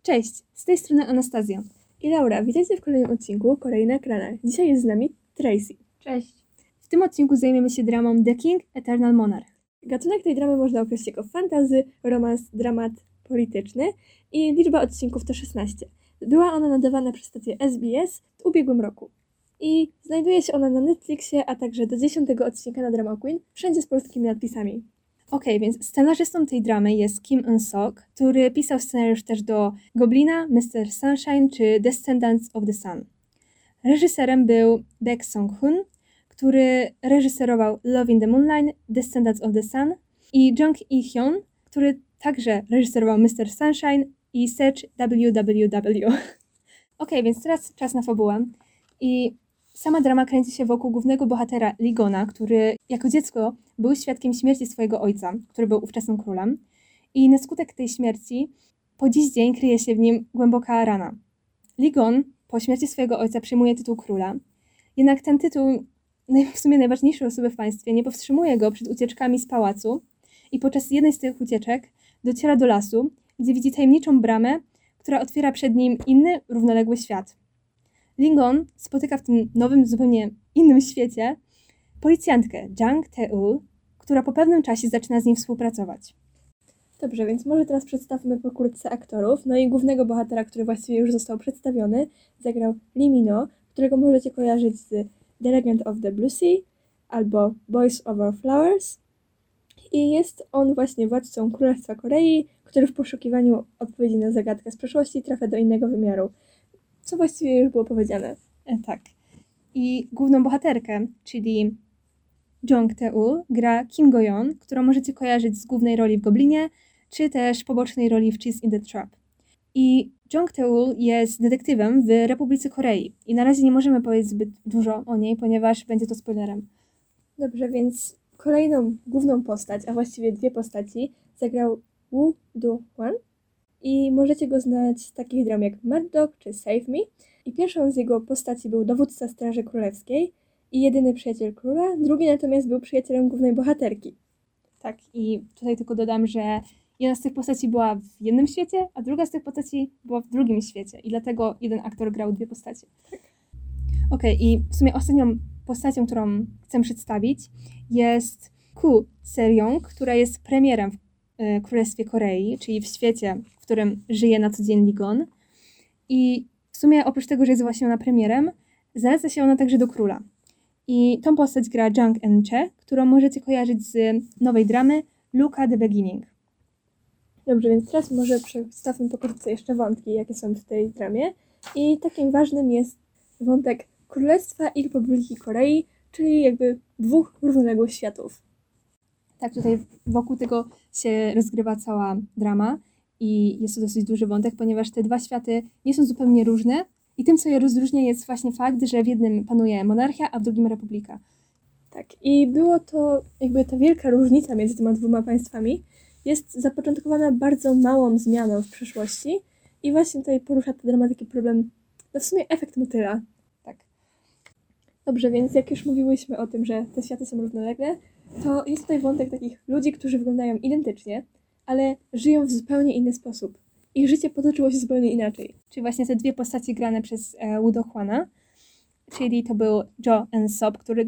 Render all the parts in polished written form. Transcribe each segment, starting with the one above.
Cześć, z tej strony Anastazja i Laura. Witajcie w kolejnym odcinku Korei na ekranach. Dzisiaj jest z nami Tracy. Cześć. W tym odcinku zajmiemy się dramą The King, Eternal Monarch. Gatunek tej dramy można określić jako fantasy, romans, dramat polityczny i liczba odcinków to 16. Była ona nadawana przez stację SBS w ubiegłym roku. I znajduje się ona na Netflixie, a także do 10 odcinka na Drama Queen, wszędzie z polskimi nadpisami. Okej, więc scenarzystą tej dramy jest Kim Eun-sok, który pisał scenariusz też do Goblina, Mr. Sunshine czy Descendants of the Sun. Reżyserem był Baek Song-hoon, który reżyserował Love in the Moonlight, Descendants of the Sun i Jung I-hyun, który także reżyserował Mr. Sunshine i Search WWW. Okej, więc teraz czas na fabułę. I sama drama kręci się wokół głównego bohatera Ligona, który jako dziecko był świadkiem śmierci swojego ojca, który był ówczesnym królem. I na skutek tej śmierci po dziś dzień kryje się w nim głęboka rana. Ligon po śmierci swojego ojca przyjmuje tytuł króla. Jednak ten tytuł, w sumie najważniejszej osoby w państwie, nie powstrzymuje go przed ucieczkami z pałacu. I podczas jednej z tych ucieczek dociera do lasu, gdzie widzi tajemniczą bramę, która otwiera przed nim inny, równoległy świat. Ligon spotyka w tym nowym, zupełnie innym świecie policjantkę Jang Tae-ul, która po pewnym czasie zaczyna z nim współpracować. Dobrze, więc może teraz przedstawmy pokrótce aktorów. No i głównego bohatera, który właściwie już został przedstawiony, zagrał Lee Min-ho, którego możecie kojarzyć z The Legend of the Blue Sea albo Boys Over Flowers. I jest on właśnie władcą Królestwa Korei, który w poszukiwaniu odpowiedzi na zagadkę z przeszłości trafia do innego wymiaru. Co właściwie już było powiedziane. Tak. I główną bohaterkę, czyli Jung Tae-ul, gra Kim Go-yeon, którą możecie kojarzyć z głównej roli w Goblinie, czy też pobocznej roli w Cheese in the Trap. I Jung Tae-ul jest detektywem w Republice Korei. I na razie nie możemy powiedzieć zbyt dużo o niej, ponieważ będzie to spoilerem. Dobrze, więc kolejną główną postać, a właściwie dwie postaci, zagrał Woo Do-hwan. I możecie go znać z takich dram jak Mad Dog czy Save Me. I pierwszą z jego postaci był dowódca Straży Królewskiej i jedyny przyjaciel króla, drugi natomiast był przyjacielem głównej bohaterki. Tak, i tutaj tylko dodam, że jedna z tych postaci była w jednym świecie, a druga z tych postaci była w drugim świecie. I dlatego jeden aktor grał dwie postacie. Tak. Okej, i w sumie ostatnią postacią, którą chcę przedstawić, jest Koo Se-ryong, która jest premierem w Królestwie Korei, czyli w świecie, w którym żyje na co dzień Ligon. I w sumie oprócz tego, że jest właśnie ona premierem, zaleca się ona także do króla. I tą postać gra Jung En-che, którą możecie kojarzyć z nowej dramy Luca the Beginning. Dobrze, więc teraz może przedstawmy pokrótce jeszcze wątki, jakie są w tej dramie. I takim ważnym jest wątek Królestwa i Republiki Korei, czyli jakby dwóch równoległych światów. Tak, tutaj wokół tego się rozgrywa cała drama i jest to dosyć duży wątek, ponieważ te dwa światy nie są zupełnie różne i tym, co je rozróżnia, jest właśnie fakt, że w jednym panuje monarchia, a w drugim republika. Tak, i było to jakby ta wielka różnica między tymi dwoma państwami jest zapoczątkowana bardzo małą zmianą w przeszłości i właśnie tutaj porusza ta drama taki problem, no w sumie efekt motyla. Tak. Dobrze, więc jak już mówiłyśmy o tym, że te światy są równolegle, to jest tutaj wątek takich ludzi, którzy wyglądają identycznie, ale żyją w zupełnie inny sposób. Ich życie potoczyło się zupełnie inaczej. Czyli właśnie te dwie postacie grane przez Woo Do-hwana, czyli to był Jo En-sop, który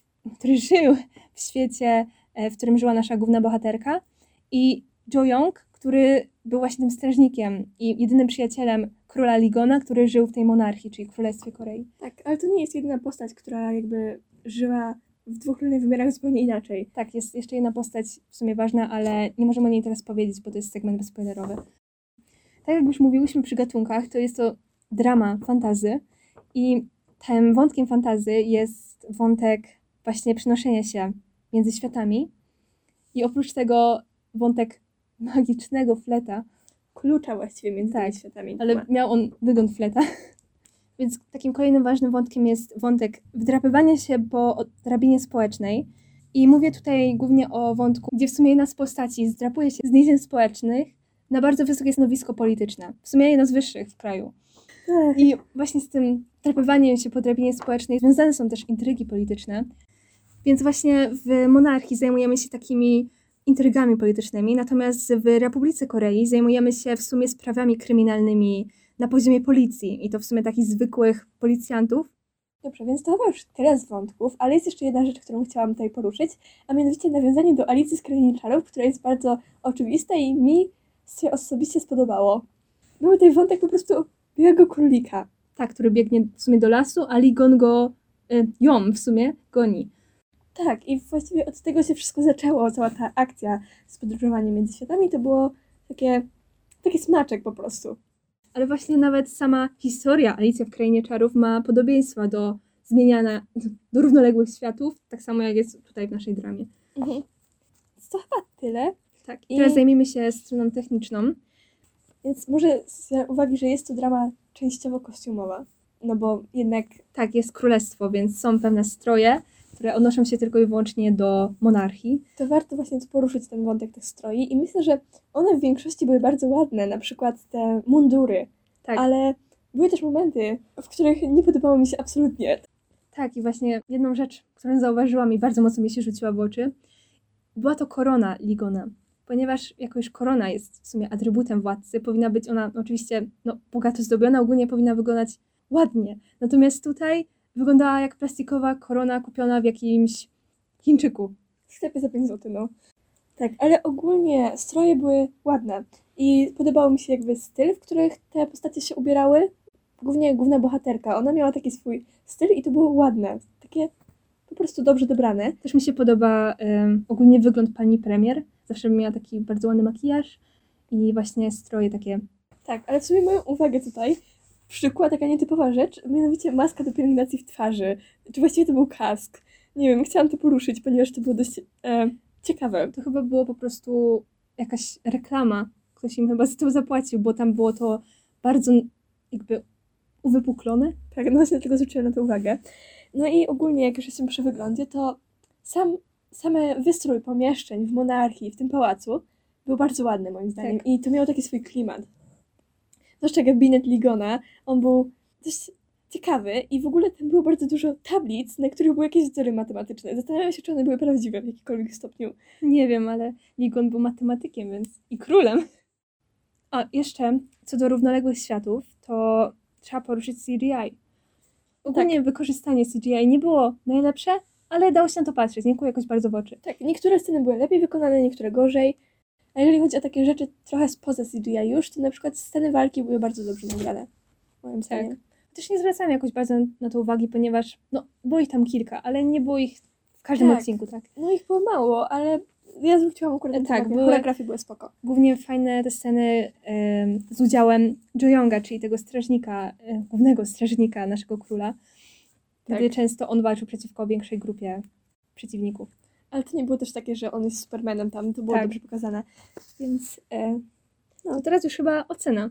żył w świecie, w którym żyła nasza główna bohaterka, i Jo Young, który był właśnie tym strażnikiem i jedynym przyjacielem króla Ligona, który żył w tej monarchii, czyli Królestwie Korei. Tak, ale to nie jest jedyna postać, która jakby żyła w dwóch różnych wymiarach zupełnie inaczej. Tak, jest jeszcze jedna postać w sumie ważna, ale nie możemy o niej teraz powiedzieć, bo to jest segment bezspoilerowy. Tak jak już mówiłyśmy przy gatunkach, to jest to drama fantasy i tym wątkiem fantasy jest wątek właśnie przenoszenia się między światami i oprócz tego wątek magicznego fleta. Klucza właściwie między tymi światami. Ale miał on wygląd fleta. Więc takim kolejnym ważnym wątkiem jest wątek wdrapywania się po drabinie społecznej. I mówię tutaj głównie o wątku, gdzie w sumie jedna z postaci zdrapuje się z nizin społecznych na bardzo wysokie stanowisko polityczne. W sumie jedno z wyższych w kraju. I właśnie z tym wdrapywaniem się po drabinie społecznej związane są też intrygi polityczne. Więc właśnie w monarchii zajmujemy się takimi intrygami politycznymi, natomiast w Republice Korei zajmujemy się w sumie sprawami kryminalnymi na poziomie policji i to w sumie takich zwykłych policjantów. Dobrze, więc to chyba już tyle z wątków, ale jest jeszcze jedna rzecz, którą chciałam tutaj poruszyć, a mianowicie nawiązanie do Alicji z Krainy Czarów, która jest bardzo oczywista i mi się osobiście spodobało. Był tutaj wątek po prostu białego królika. Tak, który biegnie w sumie do lasu, a Ligon go ją w sumie goni. Tak, i właściwie od tego się wszystko zaczęło, cała ta akcja z podróżowaniem między światami, to było taki smaczek po prostu. Ale właśnie nawet sama historia Alicja w Krainie Czarów ma podobieństwa do zmieniania, do równoległych światów, tak samo jak jest tutaj w naszej dramie. Mhm. Więc to chyba tyle. Tak, i teraz zajmijmy się stroną techniczną. Więc może z uwagi, że jest to drama częściowo kostiumowa, no bo jednak... Tak, jest królestwo, więc są pewne stroje, które odnoszą się tylko i wyłącznie do monarchii. To warto właśnie tu poruszyć ten wątek tych stroi i myślę, że one w większości były bardzo ładne, na przykład te mundury, Tak. Ale były też momenty, w których nie podobało mi się absolutnie. Tak, i właśnie jedną rzecz, którą zauważyłam i bardzo mocno mi się rzuciła w oczy, była to korona Ligona. Ponieważ jako już korona jest w sumie atrybutem władcy, powinna być ona oczywiście bogato zdobiona, ogólnie powinna wyglądać ładnie. Natomiast tutaj wyglądała jak plastikowa korona kupiona w jakimś Chińczyku. W sklepie za 5 zł, no. Tak, ale ogólnie stroje były ładne i podobał mi się jakby styl, w których te postacie się ubierały. Głównie główna bohaterka, ona miała taki swój styl i to było ładne, takie po prostu dobrze dobrane. Też mi się podoba ogólnie wygląd pani premier. Zawsze miała taki bardzo ładny makijaż i właśnie stroje takie. Tak, ale w sumie moją uwagę tutaj przykuła taka nietypowa rzecz, mianowicie maska do pielęgnacji w twarzy. Czy właściwie to był kask? Nie wiem, chciałam to poruszyć, ponieważ to było dość ciekawe. To chyba było po prostu jakaś reklama. Ktoś im chyba za to zapłacił, bo tam było to bardzo jakby uwypuklone. Tak, no właśnie dlatego zwróciłam na to uwagę. No i ogólnie, jak już jestem przy wyglądzie, to same wystrój pomieszczeń w monarchii, w tym pałacu, był bardzo ładny moim zdaniem. Tak. I to miało taki swój klimat. Zwłaszcza gabinet Ligona, on był dość ciekawy i w ogóle tam było bardzo dużo tablic, na których były jakieś wzory matematyczne. Zastanawiam się, czy one były prawdziwe w jakimkolwiek stopniu. Nie wiem, ale Ligon był matematykiem, więc i królem. A jeszcze co do równoległych światów, to trzeba poruszyć CGI. Ogólnie wykorzystanie CGI nie było najlepsze, ale dało się na to patrzeć, nie kłuło jakoś bardzo w oczy. Tak, niektóre sceny były lepiej wykonane, niektóre gorzej. A jeżeli chodzi o takie rzeczy trochę spoza CGI już, to na przykład sceny walki były bardzo dobrze nagrane, moim zdaniem. Też nie zwracałem jakoś bardzo na to uwagi, ponieważ było ich tam kilka, ale nie było ich w każdym odcinku, tak? No ich było mało, ale ja zwróciłam akurat na to uwagę. Choreografie były spoko. Głównie fajne te sceny z udziałem Jo-Yonga, czyli tego strażnika, głównego strażnika naszego króla, gdy często on walczył przeciwko większej grupie przeciwników. Ale to nie było też takie, że on jest Supermanem tam, to było dobrze pokazane. Więc no teraz już chyba ocena.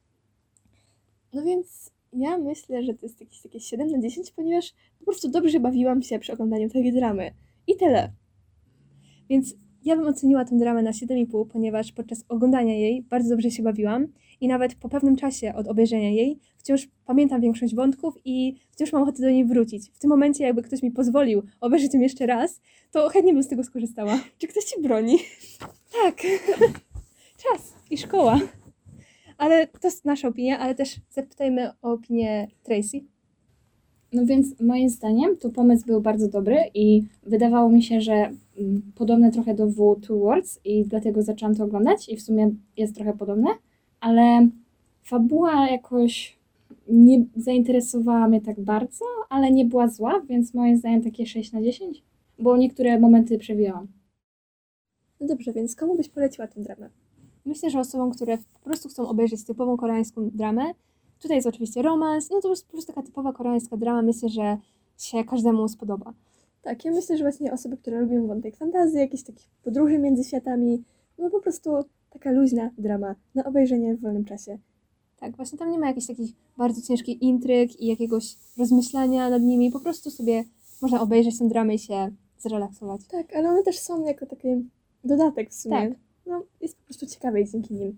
No więc ja myślę, że to jest jakieś takie 7 na 10, ponieważ po prostu dobrze bawiłam się przy oglądaniu tej dramy. I tyle. Więc ja bym oceniła tę dramę na 7,5, ponieważ podczas oglądania jej bardzo dobrze się bawiłam i nawet po pewnym czasie od obejrzenia jej wciąż pamiętam większość wątków i wciąż mam ochotę do niej wrócić. W tym momencie, jakby ktoś mi pozwolił obejrzeć ją jeszcze raz, to chętnie bym z tego skorzystała. Czy ktoś ci broni? Tak. Czas i szkoła. Ale to jest nasza opinia, ale też zapytajmy o opinię Tracy. No więc moim zdaniem to pomysł był bardzo dobry i wydawało mi się, że podobne trochę do W Two Worlds i dlatego zaczęłam to oglądać i w sumie jest trochę podobne, ale fabuła jakoś nie zainteresowała mnie tak bardzo, ale nie była zła, więc moim zdaniem takie 6 na 10, bo niektóre momenty przewijałam. No dobrze, więc komu byś poleciła tę dramę? Myślę, że osobom, które po prostu chcą obejrzeć typową koreańską dramę, tutaj jest oczywiście romans, no to jest po prostu taka typowa koreańska drama, myślę, że się każdemu spodoba. Tak, ja myślę, że właśnie osoby, które lubią wątek fantazji, jakieś takich podróży między światami, no po prostu taka luźna drama na obejrzenie w wolnym czasie. Tak, właśnie tam nie ma jakichś takich bardzo ciężkich intryg i jakiegoś rozmyślania nad nimi, po prostu sobie można obejrzeć tę dramę i się zrelaksować. Tak, ale one też są jako taki dodatek w sumie. Tak. No, jest po prostu ciekawej dzięki nim.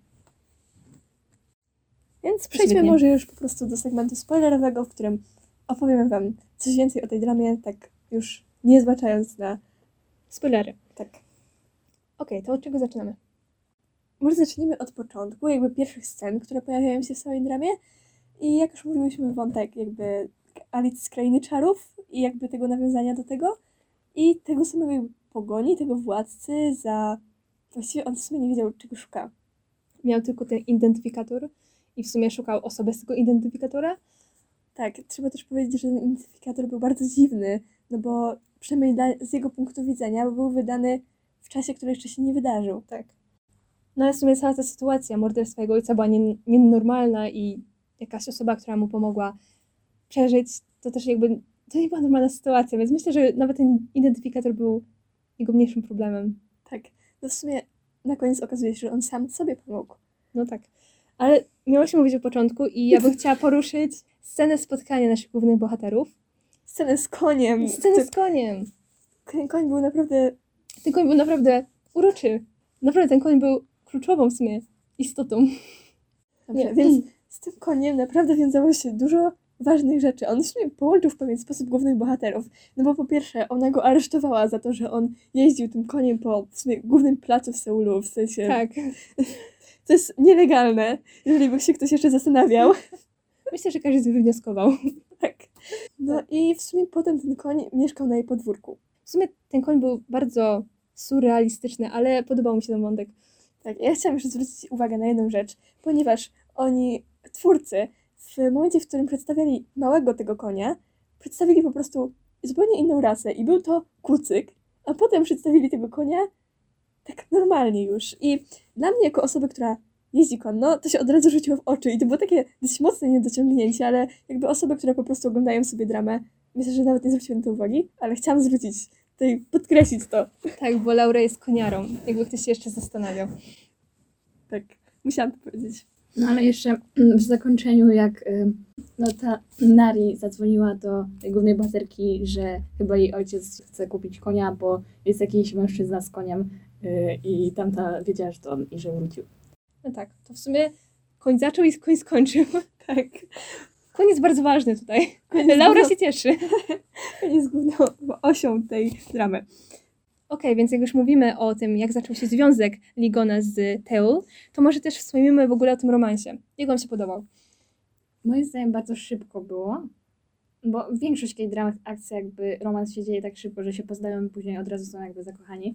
Więc przejdźmy może już po prostu do segmentu spoilerowego, w którym opowiemy wam coś więcej o tej dramie, tak już nie zbaczając na spoilery. Tak. Okej, to od czego zaczynamy? Może zacznijmy od początku, jakby pierwszych scen, które pojawiają się w całej dramie. I jak już mówiłyśmy, wątek jakby Alicji z Krainy Czarów i jakby tego nawiązania do tego. I tego samego pogoni, tego władcy za... Właściwie on w sumie nie wiedział, czego szuka. Miał tylko ten identyfikator i w sumie szukał osoby z tego identyfikatora. Tak, trzeba też powiedzieć, że ten identyfikator był bardzo dziwny, no bo przynajmniej z jego punktu widzenia, bo był wydany w czasie, który jeszcze się nie wydarzył. Tak. No ale w sumie cała ta sytuacja morderstwa jego ojca była nienormalna i jakaś osoba, która mu pomogła przeżyć, to też jakby, to nie była normalna sytuacja, więc myślę, że nawet ten identyfikator był jego mniejszym problemem. Tak, no w sumie na koniec okazuje się, że on sam sobie pomógł. No tak. Ale miałyśmy mówić o początku i ja bym chciała poruszyć scenę spotkania naszych głównych bohaterów. Scenę z koniem. Scenę z koniem. Ten koń był naprawdę... Ten koń był naprawdę uroczy. Naprawdę ten koń był kluczową w sumie istotą. Dobrze, Nie. więc z tym koniem naprawdę wiązało się dużo ważnych rzeczy. On w sumie połączył w pewien sposób głównych bohaterów. No bo po pierwsze, ona go aresztowała za to, że on jeździł tym koniem po w sumie głównym placu w Seulu, w sensie... Tak. To jest nielegalne, jeżeli by się ktoś jeszcze zastanawiał. Myślę, że każdy wywnioskował. Tak. No i w sumie potem ten koń mieszkał na jej podwórku. W sumie ten koń był bardzo surrealistyczny, ale podobał mi się ten wątek. Tak, ja chciałam jeszcze zwrócić uwagę na jedną rzecz, ponieważ oni, twórcy, w momencie, w którym przedstawiali małego tego konia, przedstawili po prostu zupełnie inną rasę i był to kucyk, a potem przedstawili tego konia tak normalnie już. I dla mnie, jako osoby, która jeździ konno, to się od razu rzuciło w oczy i to było takie dość mocne niedociągnięcie, ale jakby osoby, które po prostu oglądają sobie dramę, myślę, że nawet nie zwróciły na to uwagi, ale chciałam zwrócić, tutaj podkreślić to. Tak, bo Laura jest koniarą, jakby ktoś się jeszcze zastanawiał. Tak, musiałam to powiedzieć. No ale jeszcze w zakończeniu, jak no ta Nari zadzwoniła do tej głównej bohaterki, że chyba jej ojciec chce kupić konia, bo jest jakiś mężczyzna z koniem i tamta wiedziała, że to on i że wrócił. No tak, to w sumie koń zaczął i koń skończył. Tak. Koń jest bardzo ważny tutaj. Koń jest Laura główną- się cieszy. Koń jest główną osią tej dramy. Okej, więc jak już mówimy o tym, jak zaczął się związek Ligona z Teul, to może też wspomnimy w ogóle o tym romansie. Jak wam się podobał? Moim zdaniem bardzo szybko było, bo większość K-dramat akcji jakby romans się dzieje tak szybko, że się poznają i później od razu są jakby zakochani.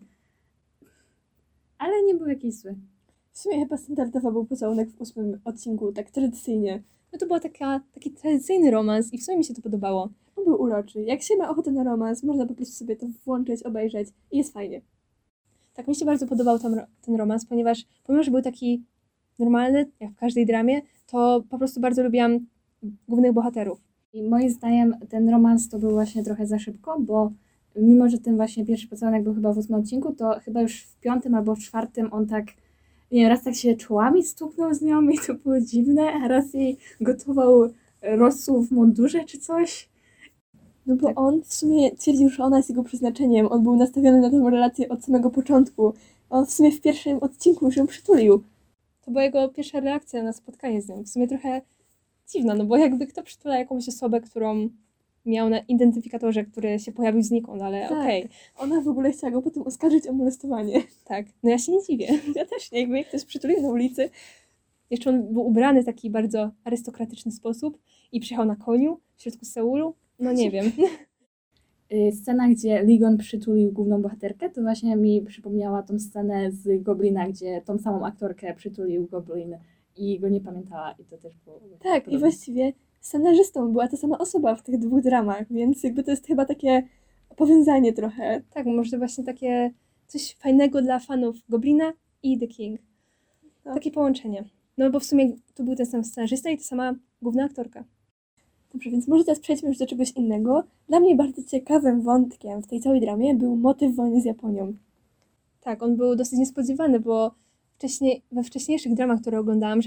Ale nie był jakiś zły. W sumie chyba standardowo był pocałunek w 8 odcinku, tak tradycyjnie. No to był taki tradycyjny romans i w sumie mi się to podobało. On był uroczy. Jak się ma ochotę na romans, można po prostu sobie to włączyć, obejrzeć i jest fajnie. Tak, mi się bardzo podobał ten romans, ponieważ pomimo, że był taki normalny, jak w każdej dramie, to po prostu bardzo lubiłam głównych bohaterów. I moim zdaniem ten romans to był właśnie trochę za szybko, bo mimo, że ten właśnie pierwszy pocałunek był chyba w 8 odcinku, to chyba już w 5 albo w 4 on tak, nie wiem, raz tak się czołami stuknął z nią i to było dziwne, a raz jej gotował rosół w mundurze czy coś. No bo Tak. on w sumie twierdził, że ona jest jego przeznaczeniem. On był nastawiony na tę relację od samego początku. On w sumie w pierwszym odcinku już ją przytulił. To była jego pierwsza reakcja na spotkanie z nią. W sumie trochę dziwna, no bo jakby kto przytula jakąś osobę, którą miał na identyfikatorze, który się pojawił znikąd, ale Tak. okej. Ona w ogóle chciała go potem oskarżyć o molestowanie. Tak. No ja się nie dziwię. Ja też nie, jakby jak ktoś przytulił na ulicy. Jeszcze on był ubrany w taki bardzo arystokratyczny sposób i przyjechał na koniu w środku Seulu. No nie wiem. Scena, gdzie Ligon przytulił główną bohaterkę, to właśnie mi przypomniała tą scenę z Goblina, gdzie tą samą aktorkę przytulił Goblin i go nie pamiętała i to też było... Tak, i podobne. właściwie scenarzystą była ta sama osoba w tych dwóch dramach, więc jakby to jest chyba takie powiązanie trochę. Tak, może właśnie takie coś fajnego dla fanów Goblina i The King. No. Takie połączenie. No bo w sumie to był ten sam scenarzysta i ta sama główna aktorka. Dobrze, więc może teraz przejdźmy już do czegoś innego. Dla mnie bardzo ciekawym wątkiem w tej całej dramie był motyw wojny z Japonią. Tak, on był dosyć niespodziewany, bo we wcześniejszych dramach, które oglądałam,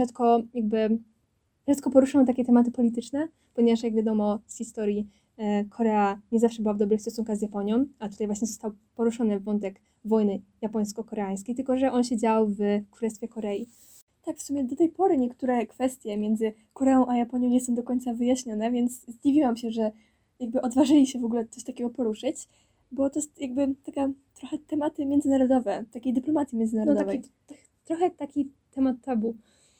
rzadko poruszono takie tematy polityczne, ponieważ jak wiadomo z historii Korea nie zawsze była w dobrych stosunkach z Japonią, a tutaj właśnie został poruszony wątek wojny japońsko-koreańskiej, tylko że on się dział w Królestwie Korei. Tak, w sumie do tej pory niektóre kwestie między Koreą a Japonią nie są do końca wyjaśnione, więc zdziwiłam się, że jakby odważyli się w ogóle coś takiego poruszyć, bo to jest jakby taka trochę tematy międzynarodowe, takiej dyplomacji No międzynarodowej. trochę taki temat tabu.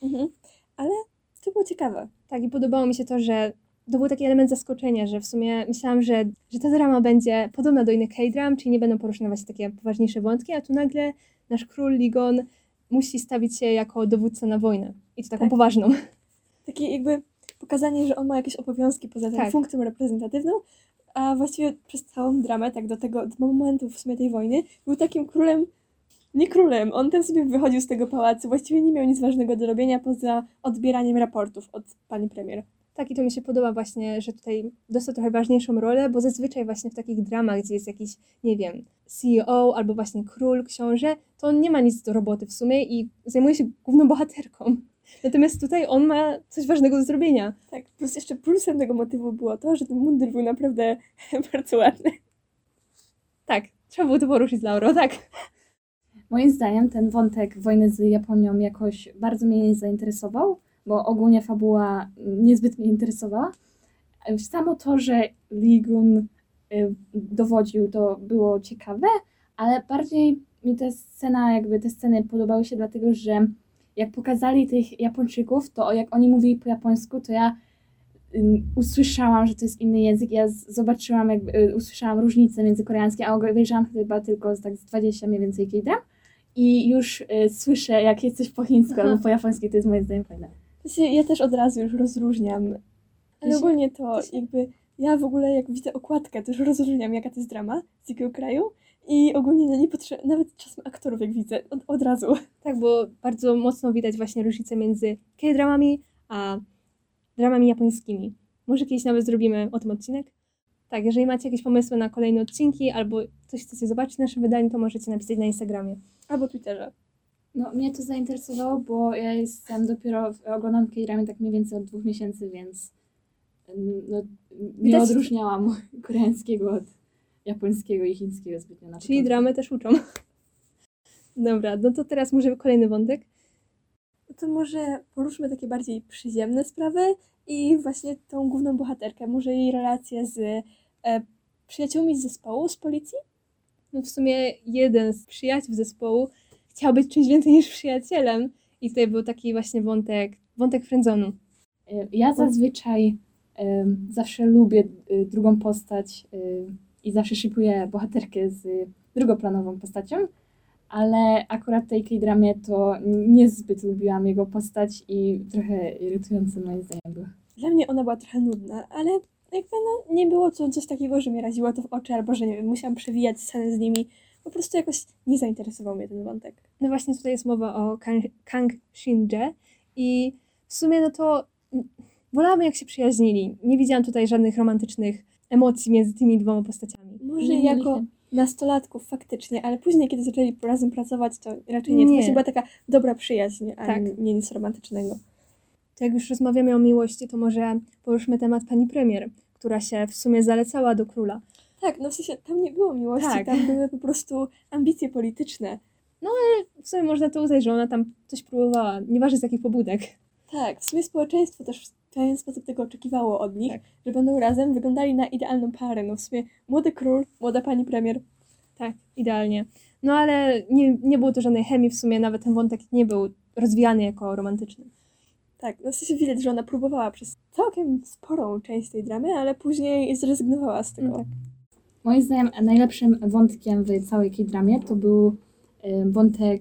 Ale to było ciekawe. Tak, i podobało mi się to, że to był taki element zaskoczenia, że w sumie myślałam, że ta drama będzie podobna do innych K-dram, czyli nie będą poruszane właśnie takie poważniejsze wątki, a tu nagle nasz król Ligon musi stawić się jako dowódca na wojnę. I to taką Tak. poważną. Takie jakby pokazanie, że on ma jakieś obowiązki poza tą Tak. funkcją reprezentatywną, a właściwie przez całą dramę, tak do momentu w sumie tej wojny, był takim królem, nie królem, on tam sobie wychodził z tego pałacu, właściwie nie miał nic ważnego do robienia poza odbieraniem raportów od pani premier. Tak, i to mi się podoba właśnie, że tutaj dostał trochę ważniejszą rolę, bo zazwyczaj właśnie w takich dramach, gdzie jest jakiś, nie wiem, CEO albo właśnie król, książę, to on nie ma nic do roboty w sumie i zajmuje się główną bohaterką. Natomiast tutaj on ma coś ważnego do zrobienia. Tak, plus jeszcze plusem tego motywu było to, że ten mundur był naprawdę bardzo ładny. Tak, trzeba było to poruszyć, Lauro, tak. Moim zdaniem ten wątek wojny z Japonią jakoś bardzo mnie nie zainteresował, bo ogólnie fabuła niezbyt mnie interesowała. Samo to, że Ligun dowodził, to było ciekawe, ale bardziej mi te sceny podobały się dlatego, że jak pokazali tych Japończyków, to jak oni mówili po japońsku, to ja usłyszałam, że to jest inny język. Ja zobaczyłam, usłyszałam różnicę między koreańskim, a obejrzałam chyba tylko z 20 mniej więcej K-dram i już słyszę, jak jest coś po chińsku albo po japońsku, to jest moim zdaniem fajne. Ja też od razu już rozróżniam, ale ogólnie to jakby ja w ogóle jak widzę okładkę, to już rozróżniam, jaka to jest drama, z jakiego kraju i ogólnie nie potrzebuję, nawet czasem aktorów jak widzę, od razu. Tak, bo bardzo mocno widać właśnie różnicę między K-dramami a dramami japońskimi. Może kiedyś nawet zrobimy o tym odcinek. Tak, jeżeli macie jakieś pomysły na kolejne odcinki albo coś chcecie zobaczyć w naszym wydaniu, to możecie napisać na Instagramie. Albo Twitterze. No, mnie to zainteresowało, bo ja oglądam K-dramy tak mniej więcej od 2 miesięcy, więc no, nie Widać- odróżniałam koreańskiego od japońskiego i chińskiego zbytnio na Czyli początku. dramy też uczą. Dobra, no to teraz może kolejny wątek. No to może poruszmy takie bardziej przyziemne sprawy i właśnie tą główną bohaterkę, może jej relacje z przyjaciółmi z zespołu, z policji? No w sumie jeden z przyjaciół zespołu chciał być czymś więcej niż przyjacielem i tutaj był taki właśnie wątek friendzonu. Ja zazwyczaj zawsze lubię drugą postać i zawsze szykuję bohaterkę z drugoplanową postacią, ale akurat w tej K-dramie to niezbyt lubiłam jego postać i trochę irytujący moim zdaniem był. Dla mnie ona była trochę nudna, ale jakby nie było to coś takiego, że mnie raziło to w oczy, albo że nie wiem, musiałam przewijać sceny z nimi. Po prostu jakoś nie zainteresował mnie ten wątek. No właśnie tutaj jest mowa o Kang Shin-jae i w sumie no to wolałabym jak się przyjaźnili. Nie widziałam tutaj żadnych romantycznych emocji między tymi dwoma postaciami. Może Nie jako mieliśmy. nastolatków faktycznie, ale później, kiedy zaczęli razem pracować, to raczej nie. To Nie. właśnie była taka dobra przyjaźń, a Tak. nie nic romantycznego. To jak już rozmawiamy o miłości, to może poruszmy temat pani premier, która się w sumie zalecała do króla. Tak, no w sensie tam nie było miłości, Tak. tam były po prostu ambicje polityczne. W sumie można to uznać, że ona tam coś próbowała, nieważne z jakich pobudek. Tak, w sumie społeczeństwo też w pewien sposób tego oczekiwało od nich, Tak. że będą razem, wyglądali na idealną parę. No w sumie młody król, młoda pani premier. Tak, idealnie. No ale nie było to żadnej chemii, w sumie nawet ten wątek nie był rozwijany jako romantyczny. Tak, no w sensie widać, że ona próbowała przez całkiem sporą część tej dramy, ale później zrezygnowała z tego. Tak. Moim zdaniem najlepszym wątkiem w całej K-dramie to był wątek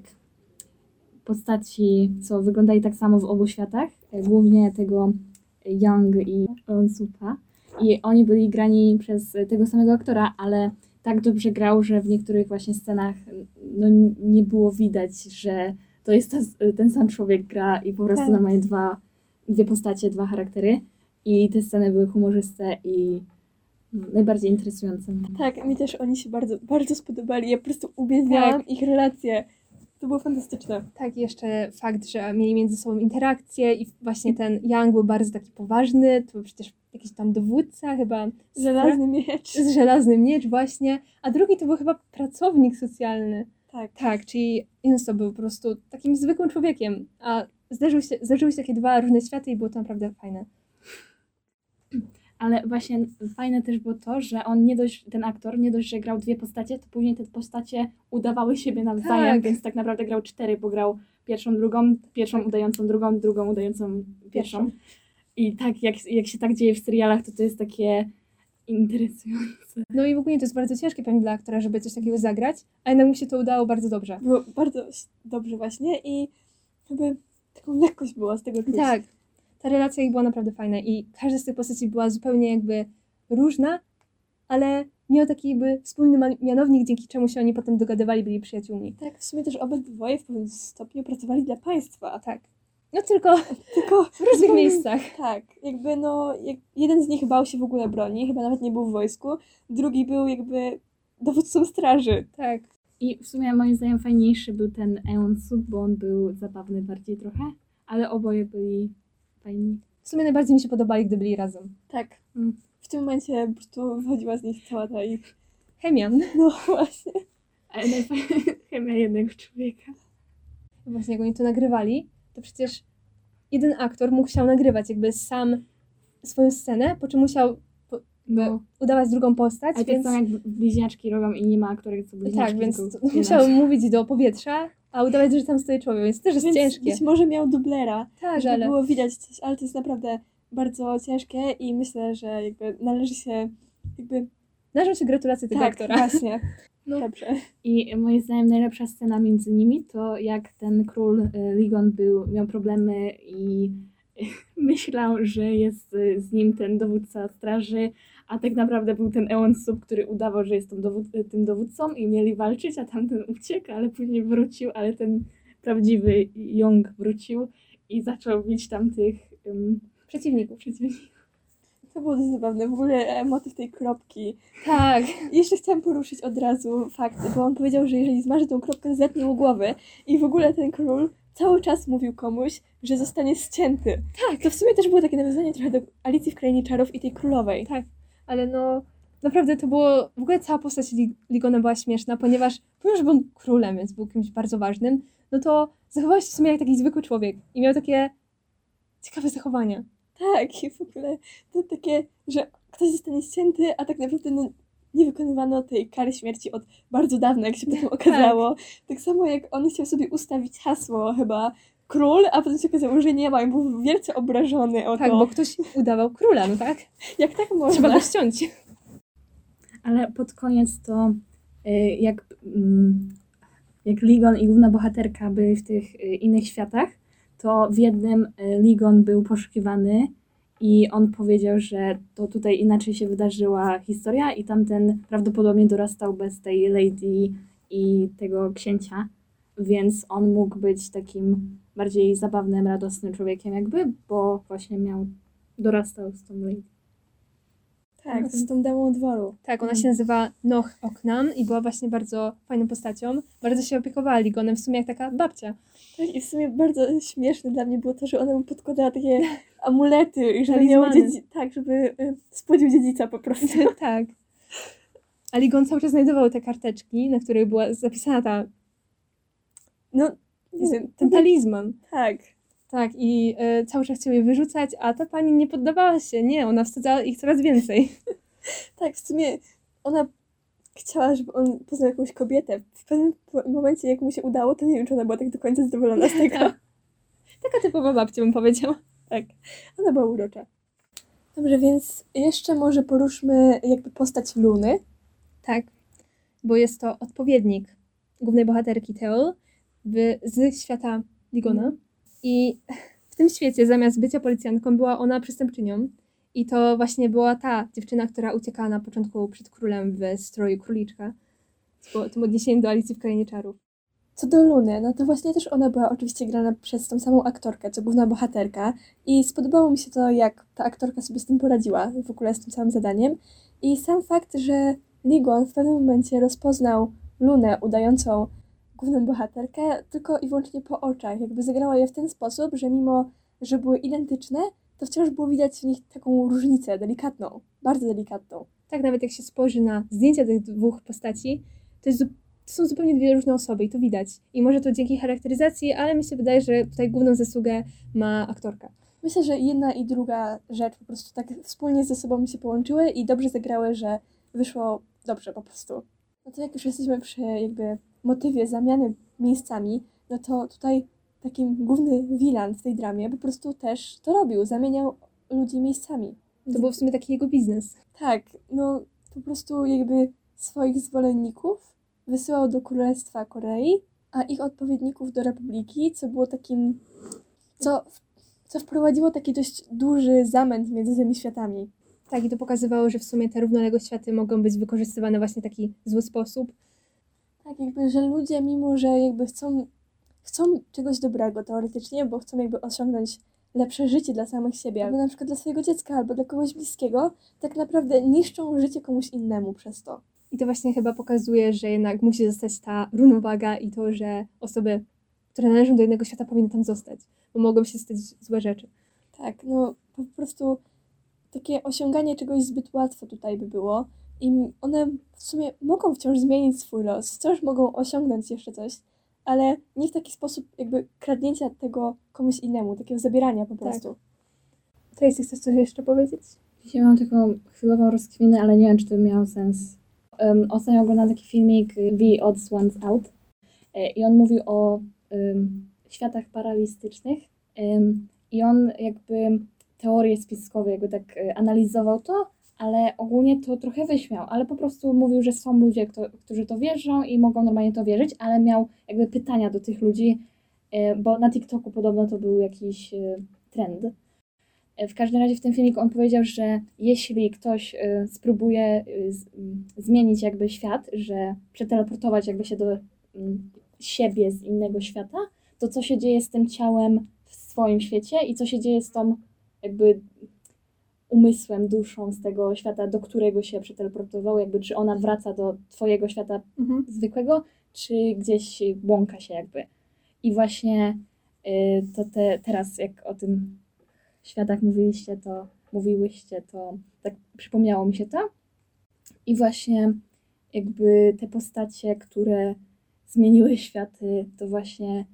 postaci, co wyglądali tak samo w obu światach, głównie tego Young i Onsupa. I oni byli grani przez tego samego aktora, ale tak dobrze grał, że w niektórych właśnie scenach no, nie było widać, że to jest ten sam człowiek gra i po prostu Tak. normalnie dwie postacie, dwa charaktery. I te sceny były humorzyste i najbardziej interesujące. Tak, mi też oni się bardzo, bardzo spodobali. Ja po prostu uwielbiałam ich relacje. To było fantastyczne. Tak, jeszcze fakt, że mieli między sobą interakcje i właśnie ten Young był bardzo taki poważny, to był przecież jakiś tam dowódca chyba Żelazny miecz. z żelazny miecz właśnie, a drugi to był chyba pracownik socjalny. Tak. Tak, czyli Inso był po prostu takim zwykłym człowiekiem, a zdarzyły się takie dwa różne światy i było to naprawdę fajne. Ale właśnie fajne też było to, że on ten aktor nie dość, że grał 2 postacie, to później te postacie udawały siebie nawzajem, Tak. więc tak naprawdę grał 4, bo grał pierwszą, drugą, pierwszą Tak. udającą drugą, drugą udającą pierwszą. I tak jak się tak dzieje w serialach, to jest takie interesujące. No i w ogóle to jest bardzo ciężkie pewnie dla aktora, żeby coś takiego zagrać, a jednak mu się to udało bardzo dobrze. Było bardzo dobrze właśnie i jakby taką lekkość była z tego czuć. Tak, ta relacja ich była naprawdę fajna i każda z tych postaci była zupełnie jakby różna, ale miał taki jakby wspólny mianownik, dzięki czemu się oni potem dogadywali, byli przyjaciółmi. Tak, w sumie też obydwoje w pewnym stopniu pracowali dla państwa. Tak. No tylko Tylko w różnych miejscach. Tak, jakby jeden z nich bał się w ogóle broni, chyba nawet nie był w wojsku, drugi był jakby dowódcą straży. Tak. I w sumie moim zdaniem fajniejszy był ten Eon Suk, bo on był zabawny bardziej trochę, ale oboje byli fajni. W sumie najbardziej mi się podobali, gdy byli razem. Tak. Mm. W tym momencie po prostu wychodziła z nich cała ta ich... Chemian. No właśnie. Ale chemia jednego człowieka. Właśnie jak oni to nagrywali, to przecież jeden aktor musiał nagrywać jakby sam swoją scenę, po czym musiał No. udawać drugą postać, Ale więc... tak samo jak bliźniaczki robią i nie ma aktorek co bliźniaczki. Tak, więc tylko musiał jedna. mówić do powietrza, a udawać, że tam stoi człowiek, więc to też jest Więc ciężkie. być może miał dublera, Tak, żeby ale... było widać coś, ale to jest naprawdę bardzo ciężkie i myślę, że jakby należy się jakby... Należą się gratulacje tego tak, aktora. właśnie. No. Dobrze. I moim zdaniem najlepsza scena między nimi to jak ten król Ligon miał problemy i myślał, że jest z nim ten dowódca straży, a tak naprawdę był ten Eon Suk, który udawał, że jest tym dowódcą i mieli walczyć, a tamten uciekł, ale później wrócił, ale ten prawdziwy Young wrócił i zaczął bić tamtych Przeciwników. przeciwników. To było dość zabawne. W ogóle motyw tej kropki. Tak. I jeszcze chciałam poruszyć od razu fakt, bo on powiedział, że jeżeli zmarzy tą kropkę, to zetnie mu głowę. I w ogóle ten król cały czas mówił komuś, że zostanie ścięty. Tak. To w sumie też było takie nawiązanie trochę do Alicji w Krainie Czarów i tej królowej. Tak, ale no naprawdę to było, w ogóle cała postać Ligona była śmieszna, ponieważ pomimo, że był królem, więc był kimś bardzo ważnym, no to zachował się w sumie jak taki zwykły człowiek i miał takie ciekawe zachowania. Tak, i w ogóle to takie, że ktoś zostanie ścięty, a tak naprawdę nie wykonywano tej kary śmierci od bardzo dawna, jak się potem okazało. Tak samo jak on chciał sobie ustawić hasło chyba król, a potem się okazało, że nie ma i był wielce obrażony o Tak, to. bo ktoś udawał króla, no tak? Jak tak Trzeba można? go ściąć. Ale pod koniec to jak Ligon i główna bohaterka byli w tych innych światach, to w jednym Ligon był poszukiwany i on powiedział, że to tutaj inaczej się wydarzyła historia i tamten prawdopodobnie dorastał bez tej lady i tego księcia, więc on mógł być takim bardziej zabawnym, radosnym człowiekiem jakby, bo właśnie dorastał z tą lady. Tak, z tą damą dworu. Tak, ona się nazywa Noh Oknam i była właśnie bardzo fajną postacią. Bardzo się opiekowała Ligonem, w sumie jak taka babcia. Tak, i w sumie bardzo śmieszne dla mnie było to, że ona mu podkładała takie amulety, i żeby miał Talizmany. tak, żeby spłodził dziedzica po prostu. Tak. A Ligon cały czas znajdował te karteczki, na których była zapisana No, nie wiem, ten talizman. tak. Tak, i cały czas chciał je wyrzucać, a ta pani nie poddawała się. Nie, ona wsadzała ich coraz więcej. Tak, w sumie ona chciała, żeby on poznał jakąś kobietę. W pewnym momencie, jak mu się udało, to nie wiem, czy ona była tak do końca zadowolona z tego. Taka typowa babcia, bym powiedziała. Tak, ona była urocza. Dobrze, więc jeszcze może poruszmy jakby postać Luny. Tak, bo jest to odpowiednik głównej bohaterki Teol z świata Ligona. I w tym świecie zamiast bycia policjantką była ona przestępczynią. I to właśnie była ta dziewczyna, która uciekała na początku przed królem w stroju króliczka. Z tym odniesieniem do Alicji w Krainie Czarów. Co do Luny, no to właśnie też ona była oczywiście grana przez tą samą aktorkę, co główna bohaterka. I spodobało mi się to, jak ta aktorka sobie z tym poradziła, w ogóle z tym całym zadaniem. I sam fakt, że Ligon w pewnym momencie rozpoznał Lunę udającą główną bohaterkę tylko i wyłącznie po oczach. Jakby zagrała je w ten sposób, że mimo, że były identyczne, to wciąż było widać w nich taką różnicę delikatną, bardzo delikatną. Tak, nawet jak się spojrzy na zdjęcia tych dwóch postaci, to są zupełnie dwie różne osoby i to widać. I może to dzięki charakteryzacji, ale mi się wydaje, że tutaj główną zasługę ma aktorka. Myślę, że jedna i druga rzecz po prostu tak wspólnie ze sobą się połączyły i dobrze zagrały, że wyszło dobrze po prostu. No to jak już jesteśmy przy jakby motywie zamiany miejscami, no to tutaj takim główny wilan w tej dramie po prostu też to robił, zamieniał ludzi miejscami. To był w sumie taki jego biznes. Tak, no po prostu jakby swoich zwolenników wysyłał do Królestwa Korei, a ich odpowiedników do Republiki, co było takim, co wprowadziło taki dość duży zamęt między tymi światami. Tak, i to pokazywało, że w sumie te równoległe światy mogą być wykorzystywane właśnie w taki zły sposób. Tak, jakby, że ludzie mimo, że jakby chcą czegoś dobrego teoretycznie, bo chcą jakby osiągnąć lepsze życie dla samych siebie, albo na przykład dla swojego dziecka, albo dla kogoś bliskiego, tak naprawdę niszczą życie komuś innemu przez to. I to właśnie chyba pokazuje, że jednak musi zostać ta równowaga i to, że osoby, które należą do jednego świata, powinny tam zostać, bo mogą się stać złe rzeczy. Tak, no po prostu takie osiąganie czegoś zbyt łatwo tutaj by było i one w sumie mogą wciąż zmienić swój los, wciąż mogą osiągnąć jeszcze coś, ale nie w taki sposób jakby kradnięcia tego komuś innemu, takiego zabierania po prostu. Tracy, chcesz coś jeszcze powiedzieć? Dzisiaj mam taką chwilową rozkminę, ale nie wiem, czy to miało sens. Ostatnio oglądałam taki filmik The Odds Ones Out i on mówił o światach paralistycznych i on jakby teorie spiskowe jakby tak analizował to, ale ogólnie to trochę wyśmiał, ale po prostu mówił, że są ludzie, którzy to wierzą i mogą normalnie to wierzyć, ale miał jakby pytania do tych ludzi, bo na TikToku podobno to był jakiś trend. W każdym razie w tym filmiku on powiedział, że jeśli ktoś spróbuje zmienić jakby świat, że przeteleportować jakby się do siebie z innego świata, to co się dzieje z tym ciałem w swoim świecie i co się dzieje z tą jakby umysłem, duszą z tego świata, do którego się przeteleportował, jakby czy ona wraca do twojego świata zwykłego, czy gdzieś błąka się jakby. I właśnie to teraz jak o tym światach mówiłyście, to tak przypomniało mi się to. I właśnie jakby te postacie, które zmieniły światy, to właśnie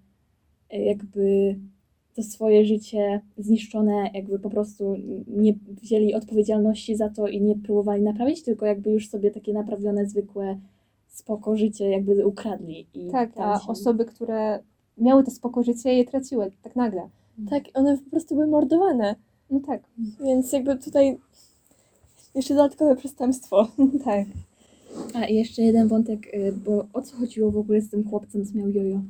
jakby to swoje życie zniszczone, jakby po prostu nie wzięli odpowiedzialności za to i nie próbowali naprawić, tylko jakby już sobie takie naprawione, zwykłe, spoko życie jakby ukradli. I Tak, a osoby, które miały to spoko życie, je traciły tak nagle. Tak, one po prostu były mordowane. No tak. Więc jakby tutaj jeszcze dodatkowe przestępstwo. Tak. A i jeszcze jeden wątek, bo o co chodziło w ogóle z tym chłopcem, co miał jojo?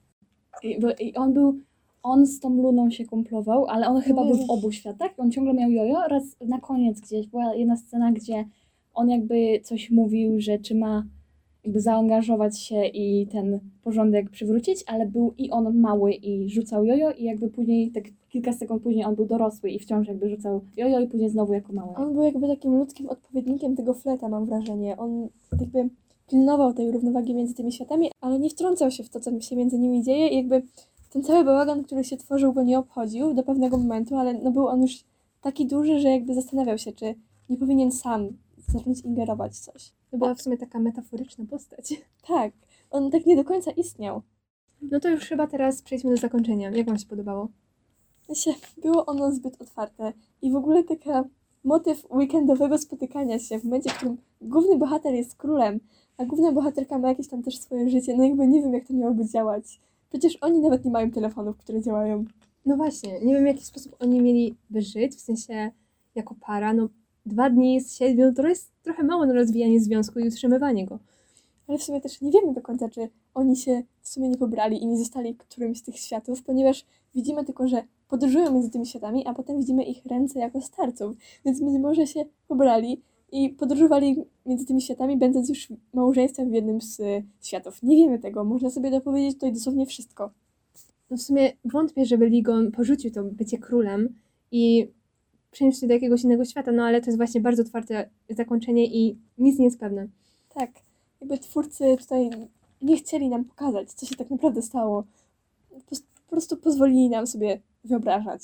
I on z tą Luną się kumplował, ale on chyba był w obu światach. On ciągle miał jojo. Raz na koniec gdzieś była jedna scena, gdzie on jakby coś mówił, że czy ma jakby zaangażować się i ten porządek przywrócić, ale był i on mały i rzucał jojo i jakby później, tak kilka sekund później on był dorosły i wciąż jakby rzucał jojo i później znowu jako mały. On był jakby takim ludzkim odpowiednikiem tego Fleta, mam wrażenie. On jakby pilnował tej równowagi między tymi światami, ale nie wtrącał się w to, co się między nimi dzieje i jakby ten cały bałagan, który się tworzył, go nie obchodził do pewnego momentu, ale no był on już taki duży, że jakby zastanawiał się, czy nie powinien sam zacząć ingerować w coś. To była w sumie taka metaforyczna postać. Tak, on tak nie do końca istniał. No to już chyba teraz przejdźmy do zakończenia. Jak wam się podobało? Było ono zbyt otwarte i w ogóle taka motyw weekendowego spotykania się w momencie, w którym główny bohater jest królem, a główna bohaterka ma jakieś tam też swoje życie, no jakby nie wiem, jak to miałoby działać. Przecież oni nawet nie mają telefonów, które działają. No właśnie, nie wiem w jaki sposób oni mieliby żyć, w sensie jako para, no 2 dni z 7 to jest trochę mało na rozwijanie związku i utrzymywanie go. Ale w sumie też nie wiemy do końca, czy oni się w sumie nie pobrali i nie zostali którymś z tych światów, ponieważ widzimy tylko, że podróżują między tymi światami, a potem widzimy ich ręce jako starców, więc być może się pobrali i podróżowali między tymi światami, będąc już małżeństwem w jednym z światów. Nie wiemy tego, można sobie dopowiedzieć tutaj dosłownie wszystko. No w sumie wątpię, żeby Ligon porzucił to bycie królem i przeniósł się do jakiegoś innego świata, no ale to jest właśnie bardzo otwarte zakończenie i nic nie jest pewne. Tak, jakby twórcy tutaj nie chcieli nam pokazać, co się tak naprawdę stało. Po prostu pozwolili nam sobie wyobrażać.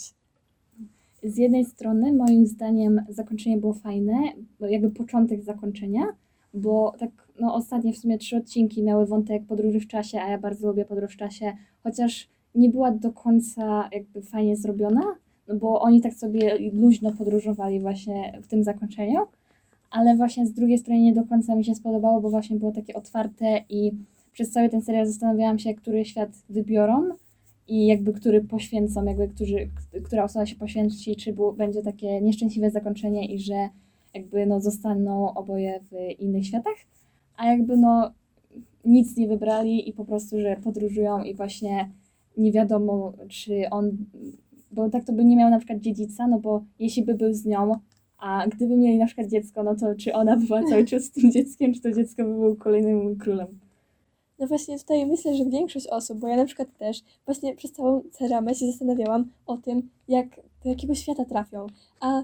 Z jednej strony moim zdaniem zakończenie było fajne, bo jakby początek zakończenia, bo tak no ostatnie w sumie 3 odcinki miały wątek podróży w czasie, a ja bardzo lubię podróż w czasie, chociaż nie była do końca jakby fajnie zrobiona, no bo oni tak sobie luźno podróżowali właśnie w tym zakończeniu, ale właśnie z drugiej strony nie do końca mi się spodobało, bo właśnie było takie otwarte i przez cały ten serial zastanawiałam się, który świat wybiorą i jakby który poświęcą, jakby która osoba się poświęci, czy będzie takie nieszczęśliwe zakończenie i że jakby no zostaną oboje w innych światach, a jakby no nic nie wybrali i po prostu, że podróżują i właśnie nie wiadomo, czy on, bo tak to by nie miał na przykład dziedzica, no bo jeśli by był z nią, a gdyby mieli na przykład dziecko, no to czy ona była cały czas z tym dzieckiem, czy to dziecko by było kolejnym królem. No właśnie tutaj myślę, że większość osób, bo ja na przykład też właśnie przez całą ceramę się zastanawiałam o tym, jak do jakiego świata trafią, a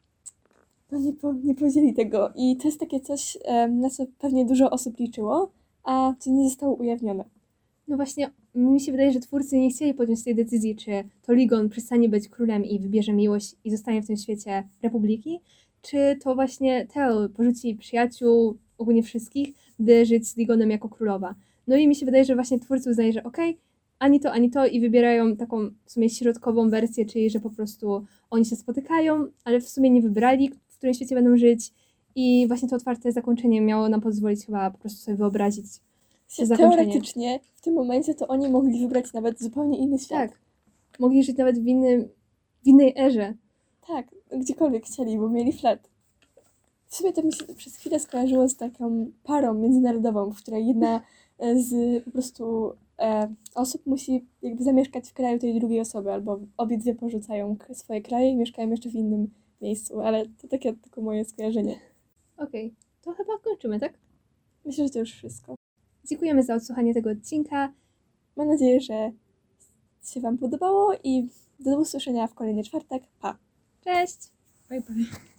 no nie powiedzieli tego i to jest takie coś, na co pewnie dużo osób liczyło, a co nie zostało ujawnione. No właśnie, mi się wydaje, że twórcy nie chcieli podjąć tej decyzji, czy to Ligon przestanie być królem i wybierze miłość i zostanie w tym świecie republiki, czy to właśnie Tel porzuci przyjaciół, ogólnie wszystkich, by żyć z Ligonem jako królowa. No i mi się wydaje, że właśnie twórcy uznają, że okej, ani to i wybierają taką w sumie środkową wersję, czyli że po prostu oni się spotykają, ale w sumie nie wybrali, w którym świecie będą żyć i właśnie to otwarte zakończenie miało nam pozwolić chyba po prostu sobie wyobrazić to zakończenie. Teoretycznie w tym momencie to oni mogli wybrać nawet zupełnie inny świat. Tak, mogli żyć nawet w innej erze. Tak, gdziekolwiek chcieli, bo mieli flet. W sumie to mi się przez chwilę skojarzyło z taką parą międzynarodową, w której jedna z po prostu osób musi jakby zamieszkać w kraju tej drugiej osoby, albo obydwie porzucają swoje kraje i mieszkają jeszcze w innym miejscu, ale to takie tylko moje skojarzenie. Okej, to chyba kończymy, tak? Myślę, że to już wszystko. Dziękujemy za odsłuchanie tego odcinka. Mam nadzieję, że się Wam podobało i do usłyszenia w kolejny czwartek. Pa! Cześć! Bye bye.